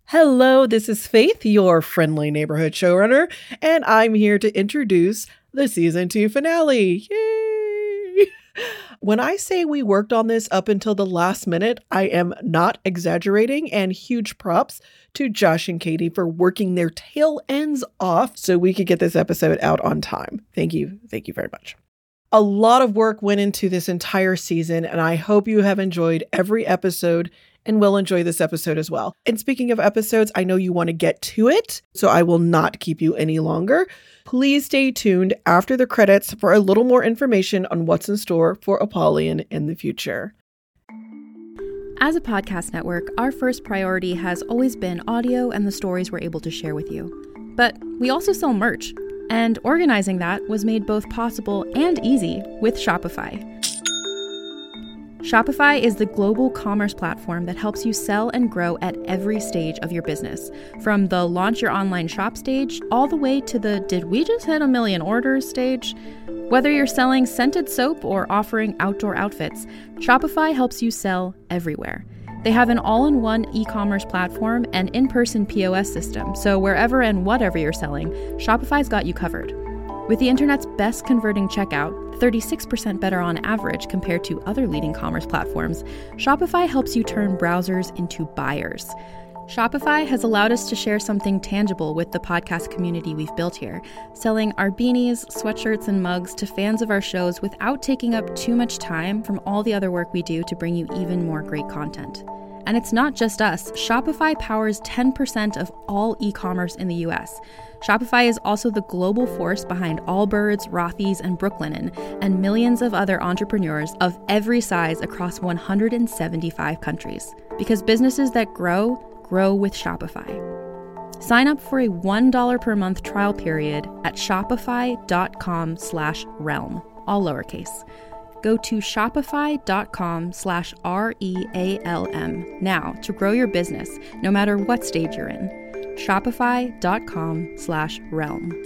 Hello, this is Faith, your friendly neighborhood showrunner, and I'm here to introduce the season 2 finale. Yay! When I say we worked on this up until the last minute, I am not exaggerating, and huge props to Josh and Katie for working their tail ends off so we could get this episode out on time. Thank you. Thank you very much. A lot of work went into this entire season, and I hope you have enjoyed every episode and will enjoy this episode as well. And speaking of episodes, I know you want to get to it, so I will not keep you any longer. Please stay tuned after the credits for a little more information on what's in store for Apollyon in the future. As a podcast network, our first priority has always been audio and the stories we're able to share with you. But we also sell merch, and organizing that was made both possible and easy with Shopify. Shopify is the global commerce platform that helps you sell and grow at every stage of your business, from the launch your online shop stage all the way to the did we just hit 1 million orders stage. Whether you're selling scented soap or offering outdoor outfits, Shopify helps you sell everywhere. They have an all-in-one e-commerce platform and in-person POS system, so wherever and whatever you're selling, Shopify's got you covered. With the internet's best converting checkout, 36% better on average compared to other leading commerce platforms, Shopify helps you turn browsers into buyers. Shopify has allowed us to share something tangible with the podcast community we've built here, selling our beanies, sweatshirts, and mugs to fans of our shows without taking up too much time from all the other work we do to bring you even more great content. And it's not just us. Shopify powers 10% of all e-commerce in the US. Shopify is also the global force behind Allbirds, Rothy's, and Brooklinen, and millions of other entrepreneurs of every size across 175 countries. Because businesses that grow with Shopify. Sign up for a $1 per month trial period at shopify.com/realm, all lowercase. Go to shopify.com/REALM now to grow your business, no matter what stage you're in. Shopify.com/realm.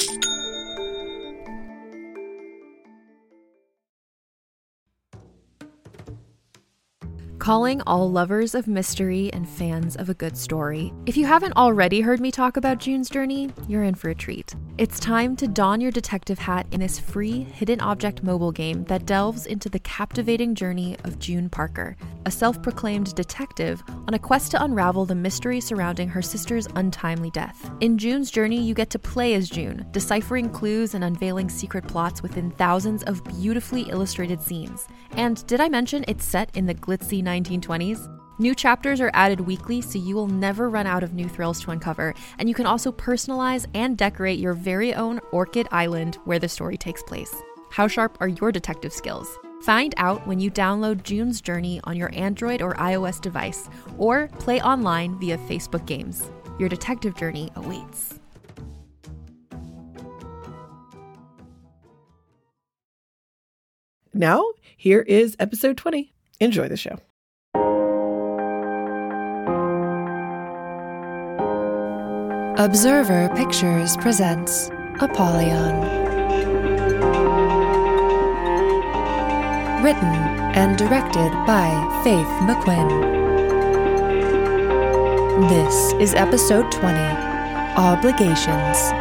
Calling all lovers of mystery and fans of a good story. If you haven't already heard me talk about June's Journey, you're in for a treat. It's time to don your detective hat in this free hidden object mobile game that delves into the captivating journey of June Parker, a self-proclaimed detective on a quest to unravel the mystery surrounding her sister's untimely death. In June's Journey, you get to play as June, deciphering clues and unveiling secret plots within thousands of beautifully illustrated scenes. And did I mention it's set in the glitzy 1920s? New chapters are added weekly, so you will never run out of new thrills to uncover, and you can also personalize and decorate your very own Orchid Island where the story takes place. How sharp are your detective skills? Find out when you download June's Journey on your Android or iOS device, or play online via Facebook Games. Your detective journey awaits. Now, here is episode 20. Enjoy the show. Observer Pictures presents Apollyon. Written and directed by Faith McQuinn. This is episode 20, Obligations.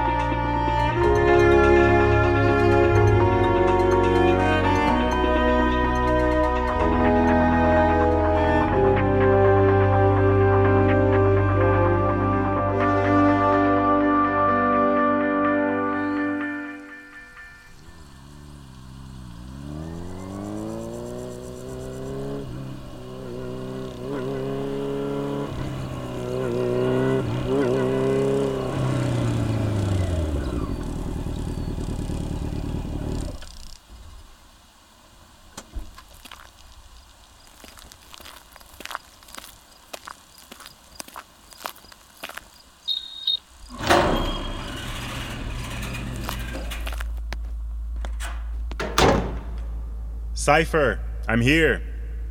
Cypher, I'm here.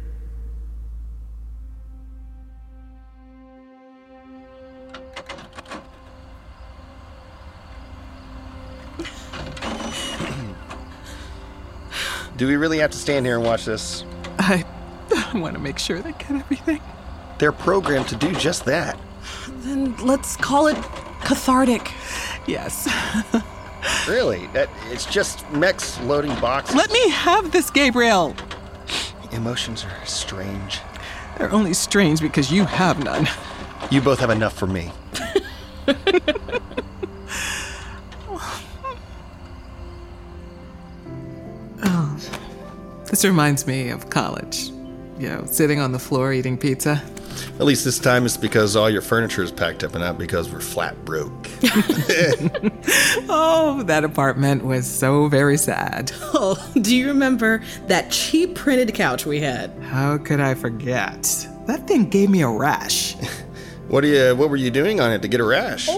Do we really have to stand here and watch this? I want to make sure they get everything. They're programmed to do just that. Then let's call it cathartic. Yes. Really? It's just mechs loading boxes. Let me have this, Gabriel. Emotions are strange. They're only strange because you have none. You both have enough for me. Oh, this reminds me of college. You know, sitting on the floor eating pizza. At least this time it's because all your furniture is packed up and not because we're flat broke. Oh, that apartment was so very sad. Oh, do you remember that cheap printed couch we had? How could I forget? That thing gave me a rash. What were you doing on it to get a rash?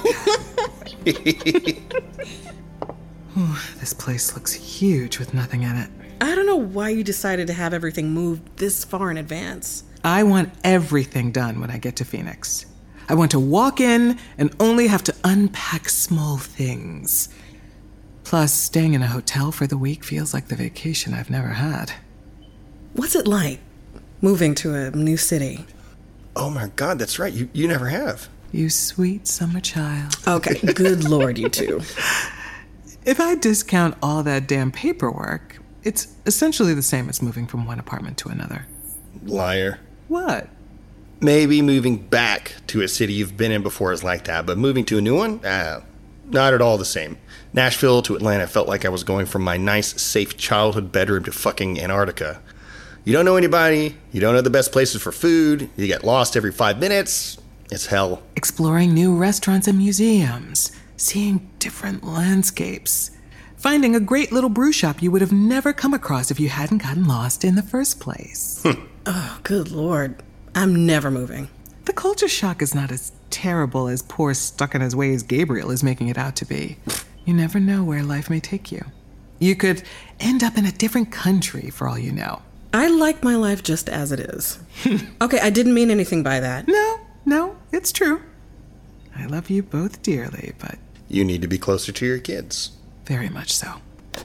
This place looks huge with nothing in it. I don't know why you decided to have everything moved this far in advance. I want everything done when I get to Phoenix. I want to walk in and only have to unpack small things. Plus, staying in a hotel for the week feels like the vacation I've never had. What's it like, moving to a new city? Oh my God, that's right. You never have. You sweet summer child. Okay, good Lord, you two. If I discount all that damn paperwork, it's essentially the same as moving from one apartment to another. Liar. What? Maybe moving back to a city you've been in before is like that, but moving to a new one? Not at all the same. Nashville to Atlanta felt like I was going from my nice, safe childhood bedroom to fucking Antarctica. You don't know anybody, you don't know the best places for food, you get lost every 5 minutes. It's hell. Exploring new restaurants and museums, seeing different landscapes, finding a great little brew shop you would have never come across if you hadn't gotten lost in the first place. Oh, good Lord. I'm never moving. The culture shock is not as terrible as poor stuck-in-his-ways Gabriel is making it out to be. You never know where life may take you. You could end up in a different country for all you know. I like my life just as it is. Okay, I didn't mean anything by that. No, it's true. I love you both dearly, but... You need to be closer to your kids. Very much so.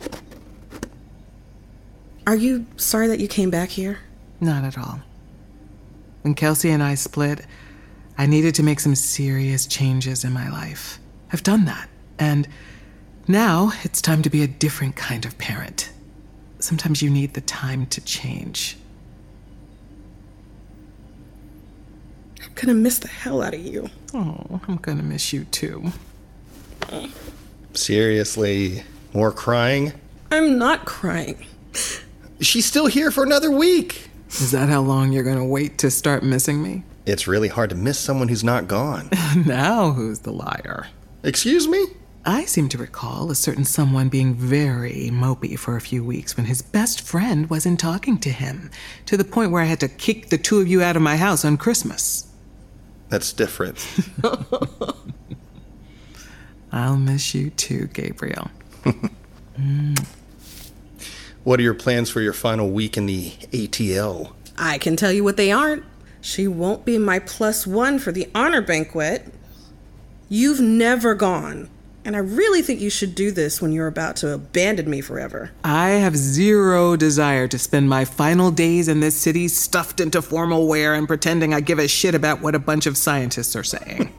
Are you sorry that you came back here? Not at all. When Kelsey and I split, I needed to make some serious changes in my life. I've done that, and now it's time to be a different kind of parent. Sometimes you need the time to change. I'm gonna miss the hell out of you. Oh, I'm gonna miss you too. Seriously, more crying? I'm not crying. She's still here for another week. Is that how long you're gonna wait to start missing me? It's really hard to miss someone who's not gone. Now who's the liar? Excuse me? I seem to recall a certain someone being very mopey for a few weeks when his best friend wasn't talking to him, to the point where I had to kick the two of you out of my house on Christmas. That's different. I'll miss you too, Gabriel. What are your plans for your final week in the ATL? I can tell you what they aren't. She won't be my +1 for the honor banquet. You've never gone. And I really think you should do this when you're about to abandon me forever. I have zero desire to spend my final days in this city stuffed into formal wear and pretending I give a shit about what a bunch of scientists are saying.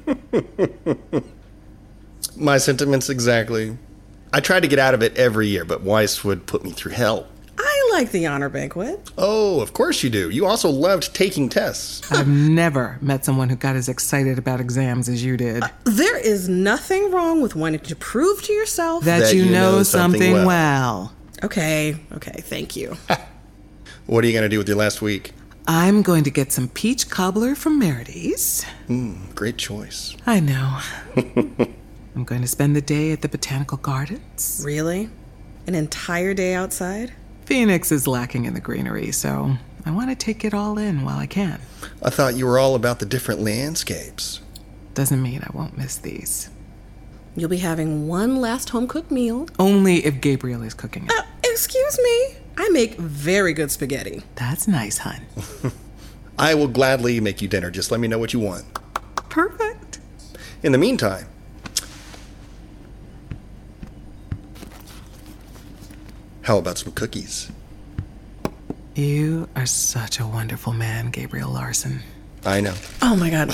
My sentiments exactly. I try to get out of it every year, but Weiss would put me through hell. I like the honor banquet. Oh, of course you do. You also loved taking tests. I've never met someone who got as excited about exams as you did. There is nothing wrong with wanting to prove to yourself that you know something well. Okay, thank you. What are you going to do with your last week? I'm going to get some peach cobbler from Merity's. Great choice. I know. I'm going to spend the day at the Botanical Gardens. Really? An entire day outside? Phoenix is lacking in the greenery, so I want to take it all in while I can. I thought you were all about the different landscapes. Doesn't mean I won't miss these. You'll be having one last home-cooked meal. Only if Gabriel is cooking it. Excuse me. I make very good spaghetti. That's nice, hon. I will gladly make you dinner. Just let me know what you want. Perfect. In the meantime, how about some cookies? You are such a wonderful man, Gabriel Larson. I know. Oh my God.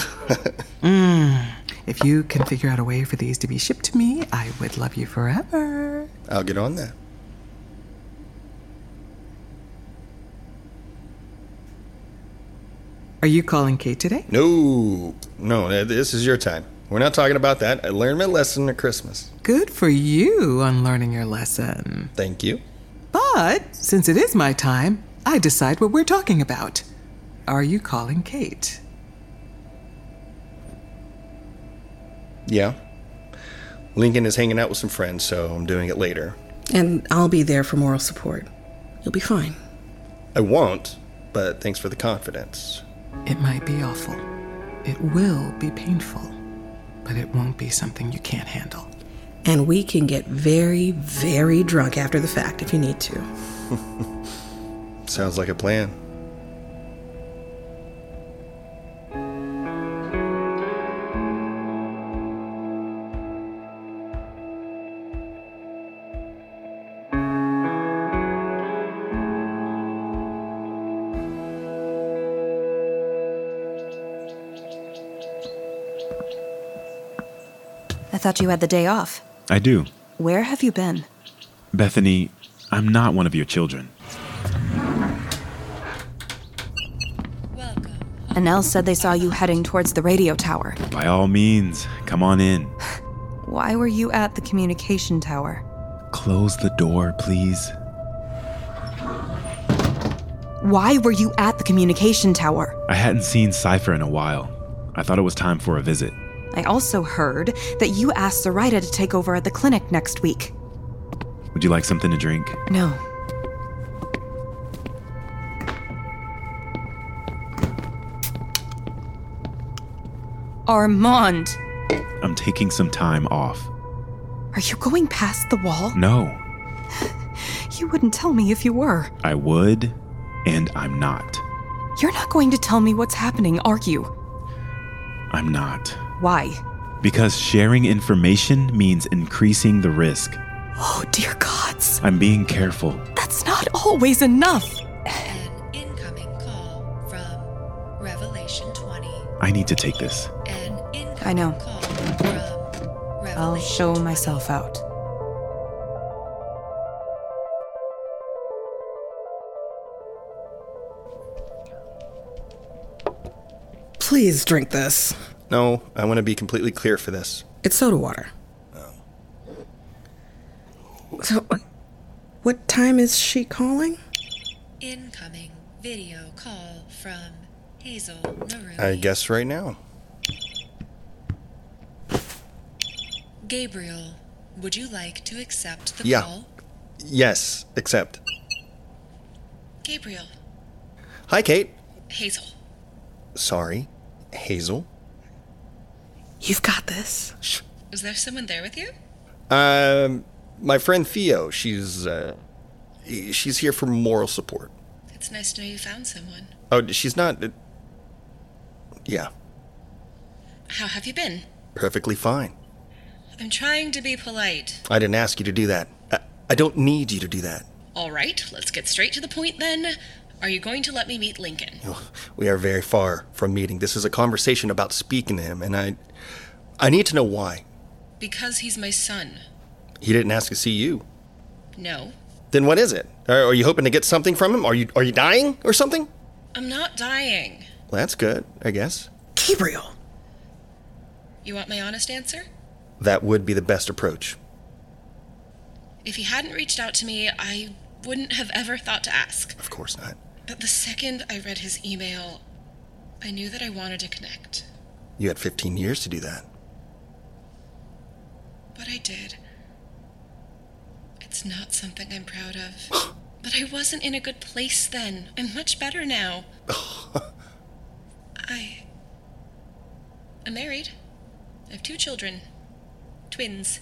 If you can figure out a way for these to be shipped to me, I would love you forever. I'll get on that. Are you calling Kate today? No, this is your time. We're not talking about that. I learned my lesson at Christmas. Good for you on learning your lesson. Thank you. But since it is my time, I decide what we're talking about. Are you calling Kate? Yeah. Lincoln is hanging out with some friends, so I'm doing it later. And I'll be there for moral support. You'll be fine. I won't, but thanks for the confidence. It might be awful. It will be painful. But it won't be something you can't handle. And we can get very, very drunk after the fact if you need to. Sounds like a plan. I thought you had the day off. I do. Where have you been? Bethany, I'm not one of your children. Annelle said they saw you heading towards the radio tower. By all means, come on in. Why were you at the communication tower? Close the door, please. Why were you at the communication tower? I hadn't seen Cypher in a while. I thought it was time for a visit. I also heard that you asked Zoraida to take over at the clinic next week. Would you like something to drink? No. Armand! I'm taking some time off. Are you going past the wall? No. You wouldn't tell me if you were. I would, and I'm not. You're not going to tell me what's happening, are you? I'm not. Why? Because sharing information means increasing the risk. Oh, dear gods. I'm being careful. That's not always enough. An incoming call from Revelation 20. I need to take this. An incoming I know. call from Revelation I'll show 20. myself out. Please drink this. No, I want to be completely clear for this. It's soda water. So, what time is she calling? Incoming video call from Hazel Narumi. I guess right now. Gabriel, would you like to accept the Yeah. call? Yes, accept. Gabriel. Hi, Kate. Hazel. Sorry, Hazel. You've got this. Is there someone there with you? My friend Theo. She's here for moral support. It's nice to know you found someone. Oh, she's not. Yeah, How have you been? perfectly fine. I'm trying to be polite. I didn't ask you to do that. I don't need you to do that. All right, let's get straight to the point then. Are you going to let me meet Lincoln? We are very far from meeting. This is a conversation about speaking to him, and I need to know why. Because he's my son. He didn't ask to see you. No, Then what is it? Are you hoping to get something from him? Are you dying or something? I'm not dying. Well, that's good, I guess. Gabriel. You want my honest answer? That would be the best approach. If he hadn't reached out to me, I wouldn't have ever thought to ask. Of course not. But the second I read his email, I knew that I wanted to connect. You had 15 years to do that. But I did. It's not something I'm proud of. But I wasn't in a good place then. I'm much better now. I'm married. I have 2 children. Twins.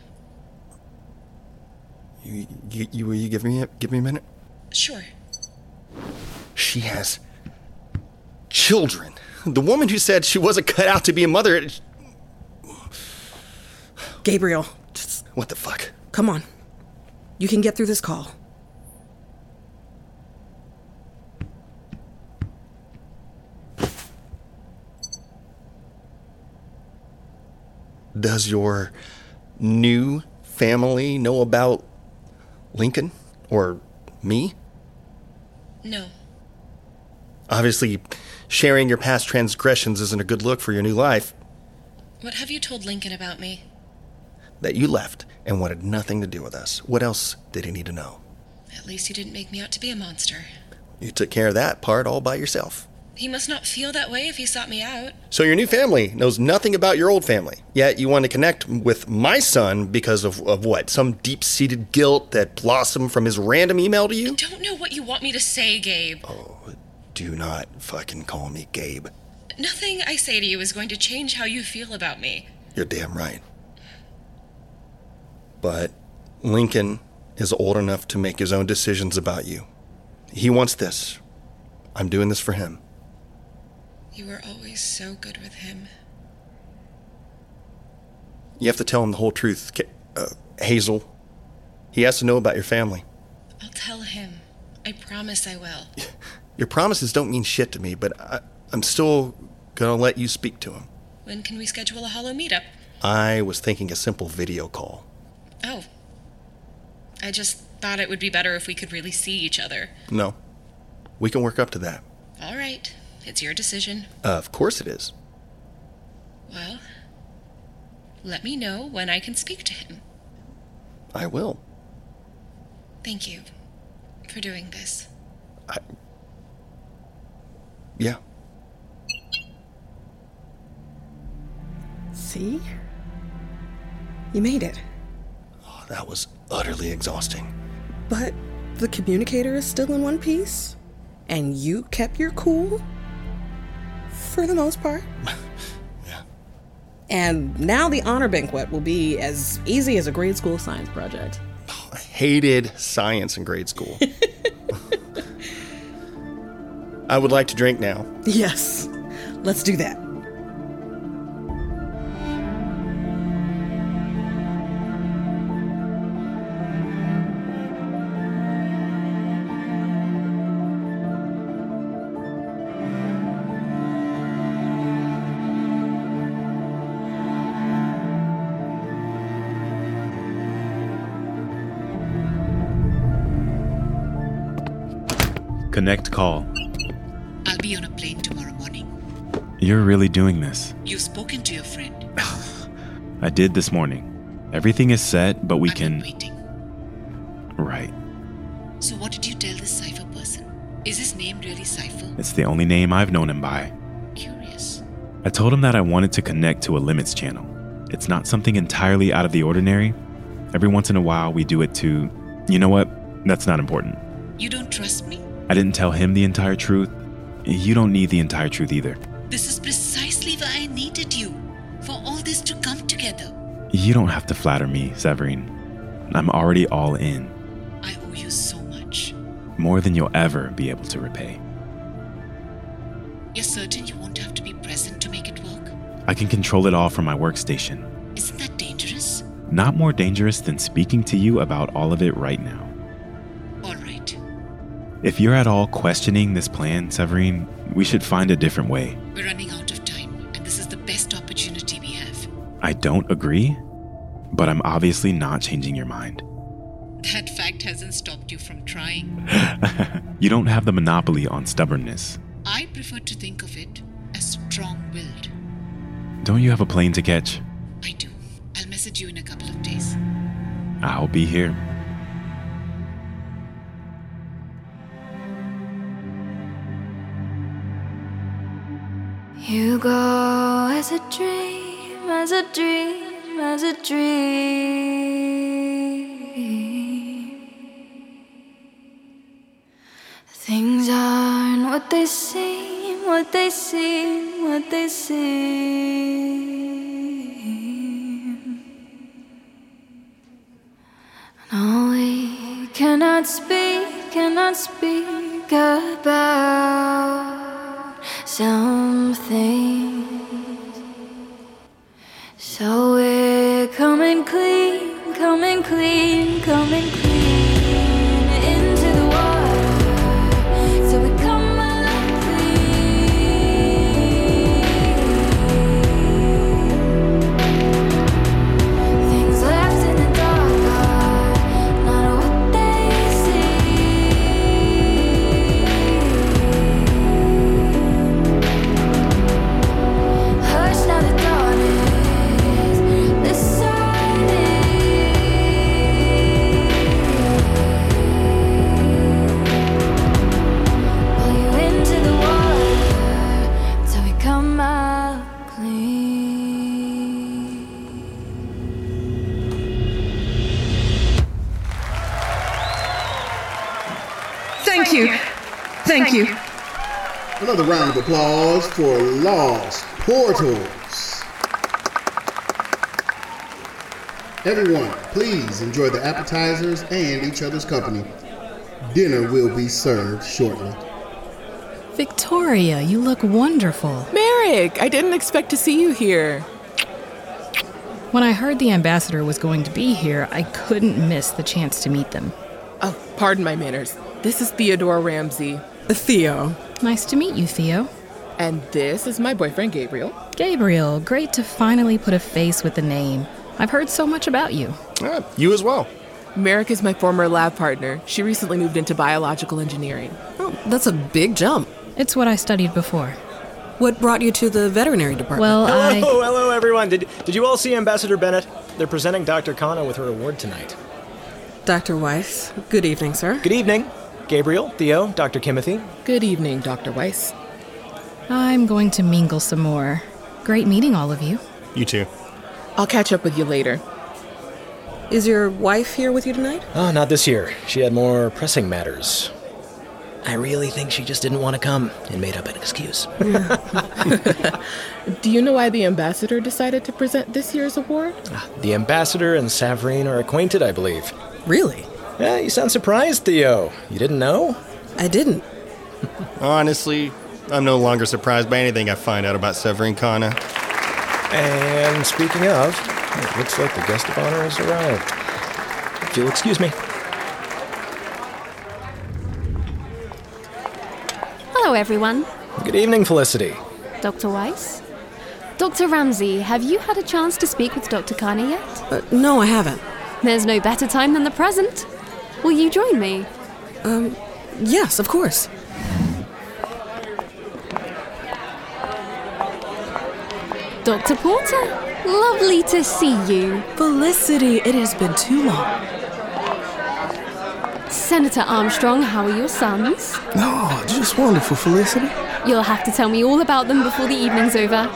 Will you give me a minute? Sure. She has children. The woman who said she wasn't cut out to be a mother. Gabriel, just What the fuck? come on. You can get through this call. Does your new family know about Lincoln or me? No. Obviously, sharing your past transgressions isn't a good look for your new life. What have you told Lincoln about me? That you left and wanted nothing to do with us. What else did he need to know? At least you didn't make me out to be a monster. You took care of that part all by yourself. He must not feel that way if he sought me out. So your new family knows nothing about your old family, yet you want to connect with my son because of what? Some deep-seated guilt that blossomed from his random email to you? I don't know what you want me to say, Gabe. Oh, do not fucking call me Gabe. Nothing I say to you is going to change how you feel about me. You're damn right. But Lincoln is old enough to make his own decisions about you. He wants this. I'm doing this for him. You were always so good with him. You have to tell him the whole truth, Hazel. He has to know about your family. I'll tell him. I promise I will. Your promises don't mean shit to me, but I'm still gonna let you speak to him. When can we schedule a Hollow meetup? I was thinking a simple video call. Oh. I just thought it would be better if we could really see each other. No. We can work up to that. All right. It's your decision. Of course it is. Well, let me know when I can speak to him. I will. Thank you for doing this. Yeah. See? You made it. Oh, that was utterly exhausting. But the communicator is still in one piece? And you kept your cool? For the most part. Yeah. And now the honor banquet will be as easy as a grade school science project. Oh, I hated science in grade school. I would like to drink now. Yes. Let's do that. Connect call. I'll be on a plane tomorrow morning. You're really doing this. You've spoken to your friend. I did this morning. Everything is set, but we I've can... been waiting. Right. So what did you tell this Cypher person? Is his name really Cypher? It's the only name I've known him by. Curious. I told him that I wanted to connect to a limits channel. It's not something entirely out of the ordinary. Every once in a while, we do it to... You know what? That's not important. You don't trust me? I didn't tell him the entire truth. You don't need the entire truth either. This is precisely why I needed you. For all this to come together. You don't have to flatter me, Severine. I'm already all in. I owe you so much. More than you'll ever be able to repay. You're certain you won't have to be present to make it work? I can control it all from my workstation. Isn't that dangerous? Not more dangerous than speaking to you about all of it right now. All right. If you're at all questioning this plan, Severine, we should find a different way. We're running out of time, and this is the best opportunity we have. I don't agree, but I'm obviously not changing your mind. That fact hasn't stopped you from trying. You don't have the monopoly on stubbornness. I prefer to think of it as strong-willed. Don't you have a plane to catch? I do. I'll message you in a couple of days. I'll be here. You go as a dream, as a dream, as a dream. Things aren't what they seem, what they seem, what they seem. No, we cannot speak about something. So we're coming clean, coming clean, coming clean into the water. So we come alive clean. Thank you. Another round of applause for Lost Portals. Everyone, please enjoy the appetizers and each other's company. Dinner will be served shortly. Victoria, you look wonderful. Merrick, I didn't expect to see you here. When I heard the ambassador was going to be here, I couldn't miss the chance to meet them. Oh, pardon my manners. This is Theodore Ramsey. Theo. Nice to meet you, Theo. And this is my boyfriend, Gabriel. Gabriel, great to finally put a face with the name. I've heard so much about you. You as well. Merrick is my former lab partner. She recently moved into biological engineering. Oh, that's a big jump. It's what I studied before. What brought you to the veterinary department? Well, Hello, everyone. Did you all see Ambassador Bennett? They're presenting Dr. Khanna with her award tonight. Dr. Weiss, good evening, sir. Good evening. Gabriel, Theo, Dr. Kimothy. Good evening, Dr. Weiss. I'm going to mingle some more. Great meeting all of you. You too. I'll catch up with you later. Is your wife here with you tonight? Oh, not this year. She had more pressing matters. I really think she just didn't want to come and made up an excuse. Do you know why the ambassador decided to present this year's award? The ambassador and Savrine are acquainted, I believe. Really? Yeah, you sound surprised, Theo. You didn't know? I didn't. Honestly, I'm no longer surprised by anything I find out about Savrine Khanna. And speaking of, it looks like the guest of honor has arrived. If you'll excuse me. Hello, everyone. Good evening, Felicity. Dr. Weiss? Dr. Ramsey, have you had a chance to speak with Dr. Khanna yet? No, I haven't. There's no better time than the present. Will you join me? Yes, of course. Dr. Porter, lovely to see you. Felicity, it has been too long. Senator Armstrong, how are your sons? Oh, just wonderful, Felicity. You'll have to tell me all about them before the evening's over.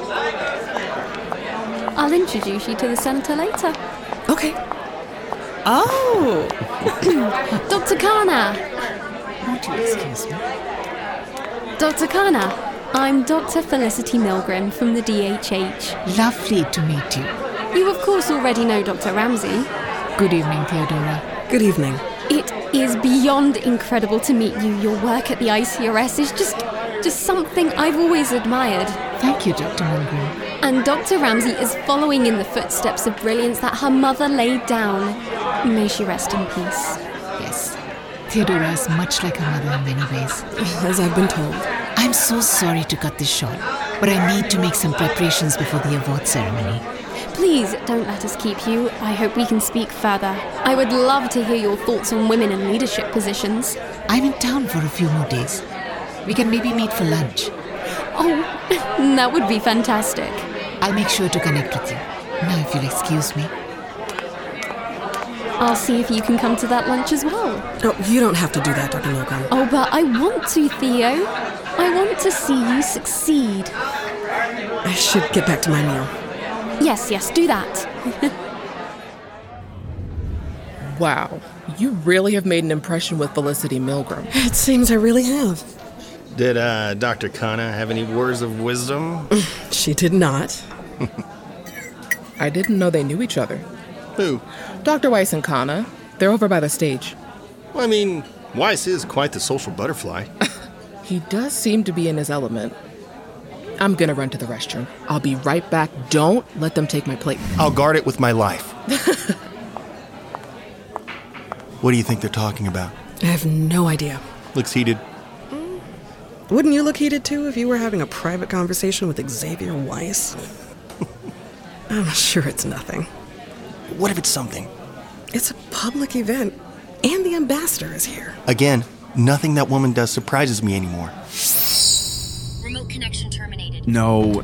I'll introduce you to the senator later. Okay. Oh! Dr. Khanna! Won't you excuse me? Dr. Khanna, I'm Dr. Felicity Milgram from the DHH. Lovely to meet you. You, of course, already know Dr. Ramsey. Good evening, Theodora. Good evening. It is beyond incredible to meet you. Your work at the ICRS is just something I've always admired. Thank you, Dr. Milgram. And Dr. Ramsey is following in the footsteps of brilliance that her mother laid down. May she rest in peace. Yes. Theodora is much like her mother in many ways. As I've been told. I'm so sorry to cut this short, but I need to make some preparations before the award ceremony. Please don't let us keep you. I hope we can speak further. I would love to hear your thoughts on women in leadership positions. I'm in town for a few more days. We can maybe meet for lunch. Oh, that would be fantastic. I'll make sure to connect with you. Now, if you'll excuse me. I'll see if you can come to that lunch as well. Oh, you don't have to do that, Dr. Milgram. Oh, but I want to, Theo. I want to see you succeed. I should get back to my meal. Yes, do that. Wow, you really have made an impression with Felicity Milgram. It seems I really have. Did Dr. Khanna have any words of wisdom? She did not. I didn't know they knew each other. Who? Dr. Weiss and Khanna. They're over by the stage. Well, I mean, Weiss is quite the social butterfly. He does seem to be in his element. I'm gonna run to the restroom. I'll be right back. Don't let them take my plate. I'll guard it with my life. What do you think they're talking about? I have no idea. Looks heated. Wouldn't you look heated too if you were having a private conversation with Xavier Weiss? I'm sure it's nothing. What if it's something? It's a public event, and the ambassador is here. Again, nothing that woman does surprises me anymore. Remote connection terminated. No.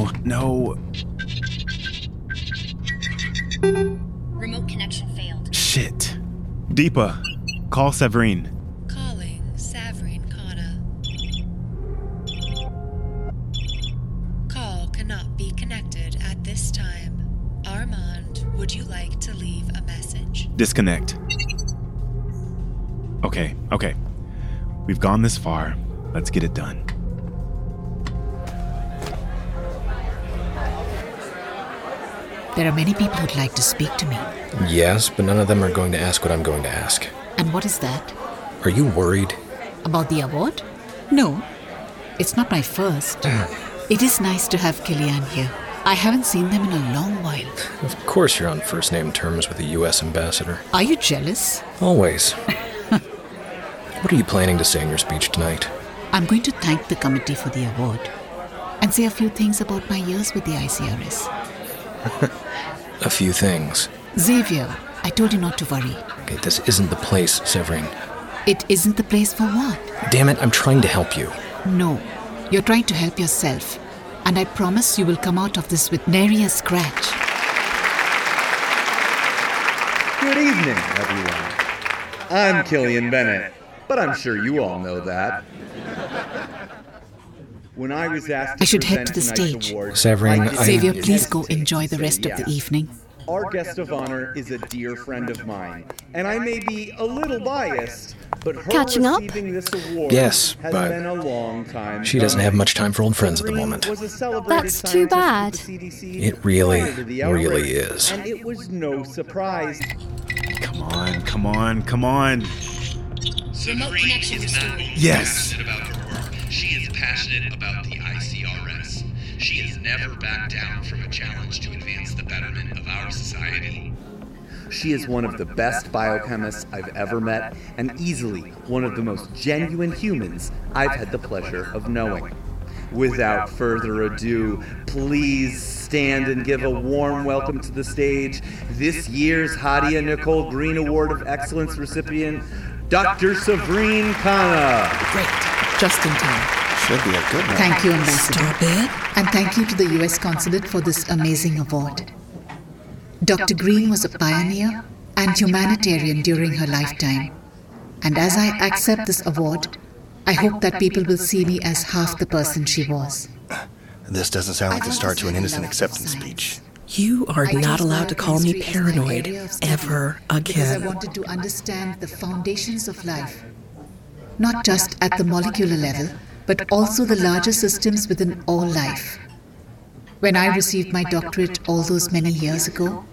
Remote connection failed. Shit. Deepa, call Savrine. Calling Savrine Khanna. Call cannot be connected at this time. Armand, would you like to leave a message? Disconnect. Okay. We've gone this far. Let's get it done. There are many people who'd like to speak to me. Yes, but none of them are going to ask what I'm going to ask. And what is that? Are you worried? About the award? No. It's not my first. It is nice to have Killian here. I haven't seen them in a long while. Of course you're on first-name terms with the U.S. ambassador. Are you jealous? Always. What are you planning to say in your speech tonight? I'm going to thank the committee for the award and say a few things about my years with the ICRS. A few things. Xavier, I told you not to worry. Okay, this isn't the place, Severine. It isn't the place for what? Damn it, I'm trying to help you. No, you're trying to help yourself. And I promise you will come out of this with nary a scratch. Good evening, everyone. I'm Killian Bennett, but I'm sure you all know that. When I was asked to I should head present to the tonight's stage. award, Severine, Xavier, please go enjoy the rest of the evening. Our guest of honor is a dear friend of mine, and I may be a little biased, but her Catching up? receiving this award Yes, has but been a long time she doesn't have coming. much time for old friends at the moment. Was a celebrated That's too bad. scientist with the CDC It really, prior to the really outbreak, is. And it was no surprise. Come on. Severine is not only Yes. passionate about her work, she is passionate about the ICRS. She has never backed down from a challenge to advance the betterment of our society. She is one of the best biochemists I've ever met, and easily one of the most genuine humans I've had the pleasure of knowing. Without further ado, please stand and give a warm welcome to the stage this year's Hadia Nicole Green Award of Excellence recipient, Dr. Severine Khanna. Great. Just in time. Should be a good one. Thank you, Ambassador. Stop it. And thank you to the U.S. Consulate for this amazing award. Dr. Green was a pioneer and humanitarian during her lifetime. And as I accept this award, I hope that people will see me as half the person she was. This doesn't sound like the start to an innocent acceptance speech. You are not allowed to call me paranoid ever Because I again. wanted to understand the foundations of life, not just at the molecular level, but also the larger systems within all life. When I received my doctorate all those many years ago,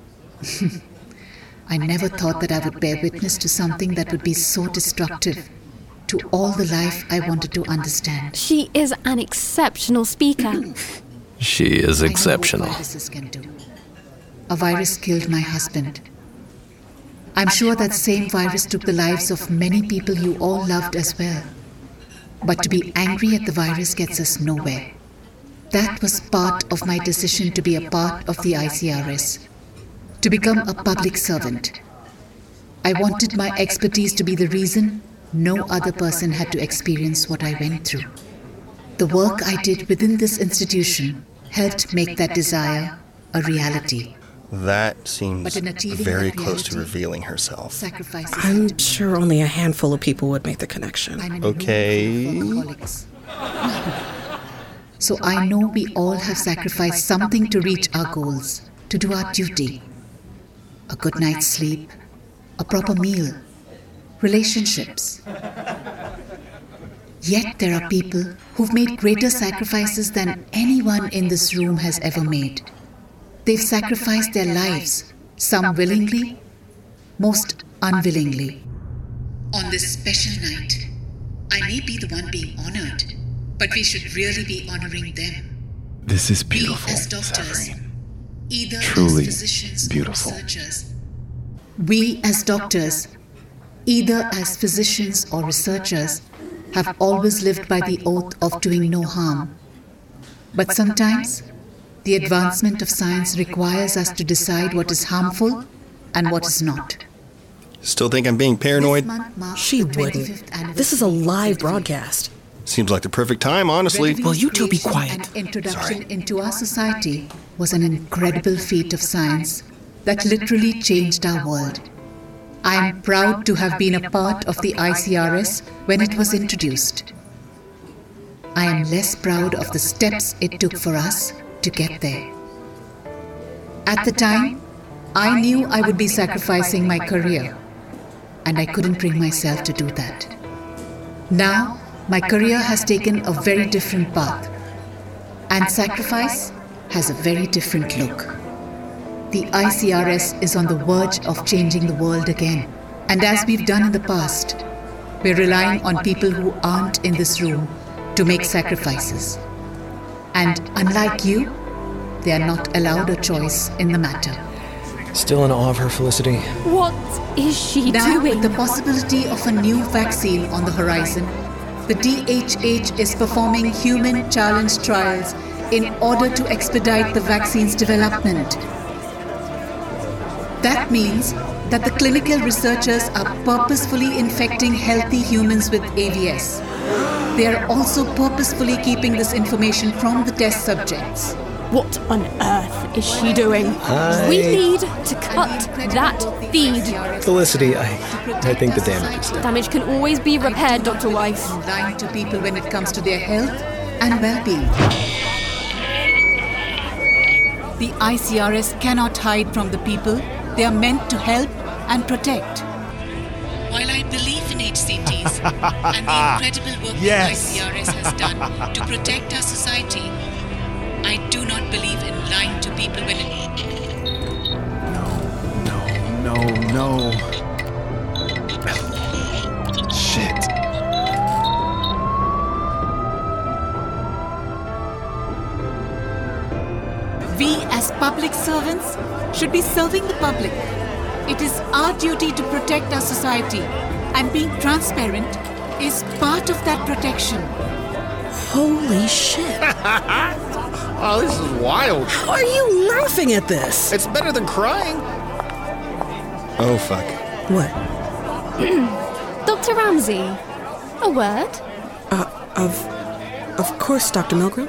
I never thought that I would bear witness to something that would be so destructive to all the life I wanted to understand. She is an exceptional speaker. She is I know exceptional. what viruses can do. A virus killed my husband. I'm sure that same virus took the lives of many people you all loved as well. But to be angry at the virus gets us nowhere. That was part of my decision to be a part of the ICRS, to become a public servant. I wanted my expertise to be the reason no other person had to experience what I went through. The work I did within this institution helped make that desire a reality. That seems But in achieving very that close to reality, revealing herself. Sacrifices. I'm sure only a handful of people would make the connection. I'm an Okay. alcoholics. So I know we all have sacrificed something to reach our goals, to do our duty. A good night's sleep, a proper meal, relationships. Yet there are people who've made greater sacrifices than anyone in this room has ever made. They've sacrificed their lives, some willingly, most unwillingly. On this special night, I may be the one being honored, but we should really be honoring them. This is We beautiful, as doctors, Severine. either Truly as physicians beautiful. or researchers. We as doctors, either as physicians or researchers, have always lived by the oath of doing no harm. But sometimes, the advancement of science requires us to decide what is harmful and what is not. Still think I'm being paranoid? She wouldn't. This is a live broadcast. Seems like the perfect time, honestly. Will you two be quiet? An introduction into our society was an incredible feat of science that literally changed our world. I am proud to have been a part of the ICRS when it was introduced. I am less proud of the steps it took for us to get there. At the time, I knew I would be sacrificing my career, and I couldn't bring myself to do that. Now, my career has taken a very different path, and sacrifice has a very different look. The ICRS is on the verge of changing the world again, and as we've done in the past, we're relying on people who aren't in this room to make sacrifices. And unlike you, they are not allowed a choice in the matter. Still in awe of her, Felicity. What is she now, doing? With the possibility of a new vaccine on the horizon, the DHH is performing human challenge trials in order to expedite the vaccine's development. That means that the clinical researchers are purposefully infecting healthy humans with AVS. They are also purposefully keeping this information from the test subjects. What on earth is she doing? We need to cut that feed. Felicity, I think the damage is done. Damage can always be repaired, Dr. Weiss. Lying to people when it comes to their health and well-being. The ICRS cannot hide from the people. They are meant to help and protect. While I believe in HCTs and the incredible work the ICRS has done to protect our society, I do not believe in lying to people when it... No. Shit. We as public servants should be serving the public. It is our duty to protect our society, and being transparent is part of that protection. Holy shit. Oh, this is wild. How are you laughing at this? It's better than crying. Oh, fuck. What? Dr. Ramsey, a word? Of course, Dr. Milgram.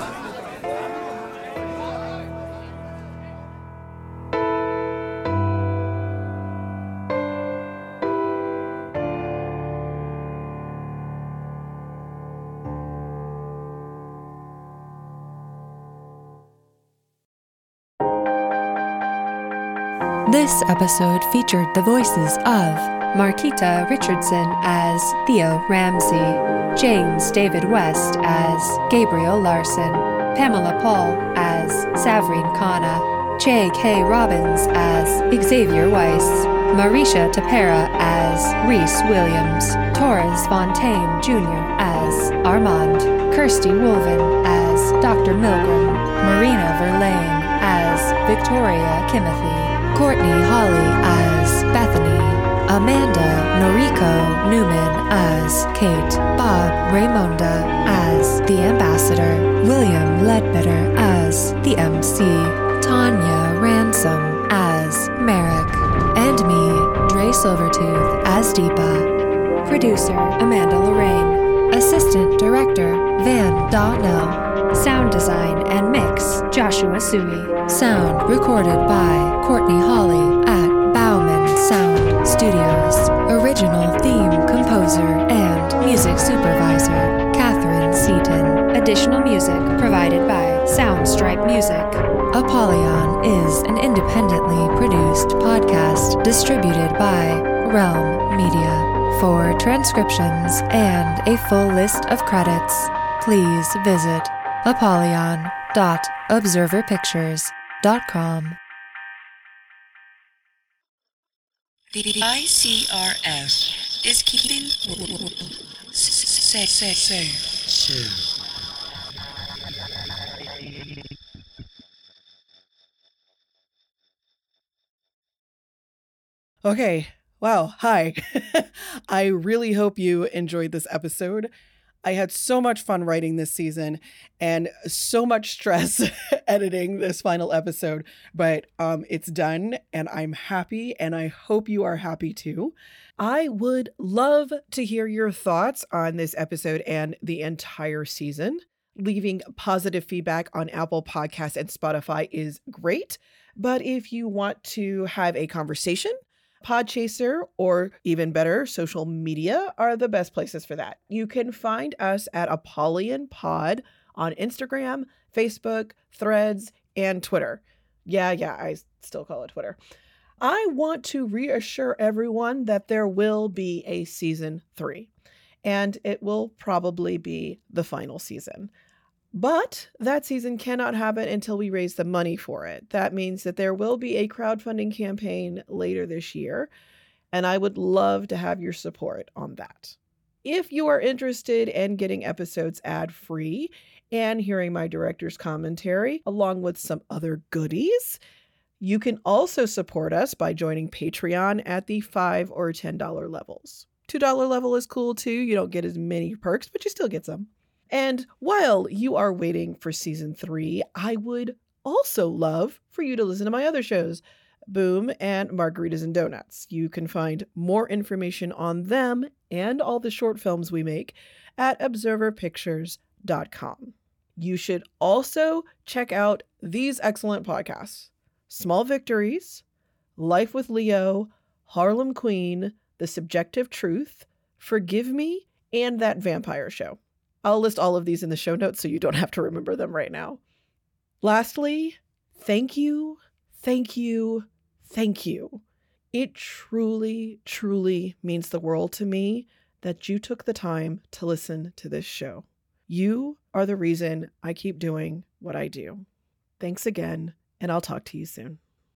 This episode featured the voices of Marquita Richardson as Theo Ramsey, James David West as Gabriel Larson, Pamela Paul as Savreen Khanna, J.K. Robbins as Xavier Weiss, Marisha Tapera as Reese Williams, Torres Fontaine Jr. as Armand, Kirsty Wolven as Dr. Milgram, Marina Verlaine as Victoria Kimothy, Courtney Hawley as Bethany, Amanda Noriko Newman as Kate, Bob Raymonda as the Ambassador, William Ledbetter as the MC, Tanya Ransom as Merrick, and me, Dre Silvertooth as Deepa. Producer Amanda Lorraine, Assistant Director Van Donnell, Sound Design and Mix Joshua Sui, Sound recorded by Courtney Hawley at Bauman Sound Studios. Original theme composer and music supervisor Catherine Seaton. Additional music provided by Soundstripe Music. Apollyon is an independently produced podcast distributed by Realm Media. For transcriptions and a full list of credits, please visit apollyon.observerpictures.com. The ICRS is keeping safe. Okay. Wow. Hi. I really hope you enjoyed this episode. I had so much fun writing this season and so much stress editing this final episode, but it's done and I'm happy and I hope you are happy too. I would love to hear your thoughts on this episode and the entire season. Leaving positive feedback on Apple Podcasts and Spotify is great, but if you want to have a conversation, Podchaser, or even better, social media are the best places for that. You can find us at Apollyon Pod on Instagram, Facebook, Threads, and Twitter. Yeah, I still call it Twitter. I want to reassure everyone that there will be a season 3. and it will probably be the final season. But that season cannot happen until we raise the money for it. That means that there will be a crowdfunding campaign later this year, and I would love to have your support on that. If you are interested in getting episodes ad-free and hearing my director's commentary along with some other goodies, you can also support us by joining Patreon at the $5 or $10 levels. $2 level is cool too. You don't get as many perks, but you still get some. And while you are waiting for season 3, I would also love for you to listen to my other shows, Boom and Margaritas and Donuts. You can find more information on them and all the short films we make at observerpictures.com. You should also check out these excellent podcasts: Small Victories, Life with Leo, Harlem Queen, The Subjective Truth, Forgive Me, and That Vampire Show. I'll list all of these in the show notes so you don't have to remember them right now. Lastly, thank you, thank you, thank you. It truly, truly means the world to me that you took the time to listen to this show. You are the reason I keep doing what I do. Thanks again, and I'll talk to you soon.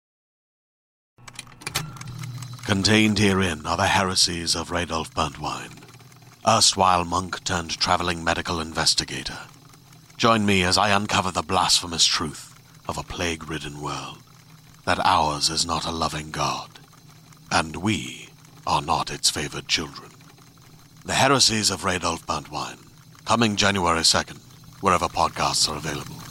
Contained herein are the heresies of Radolf Burntwine, erstwhile monk turned traveling medical investigator. Join me as I uncover the blasphemous truth of a plague-ridden world, that ours is not a loving God, and we are not its favored children. The heresies of Radolf Burntwine, coming January 2nd, wherever podcasts are available.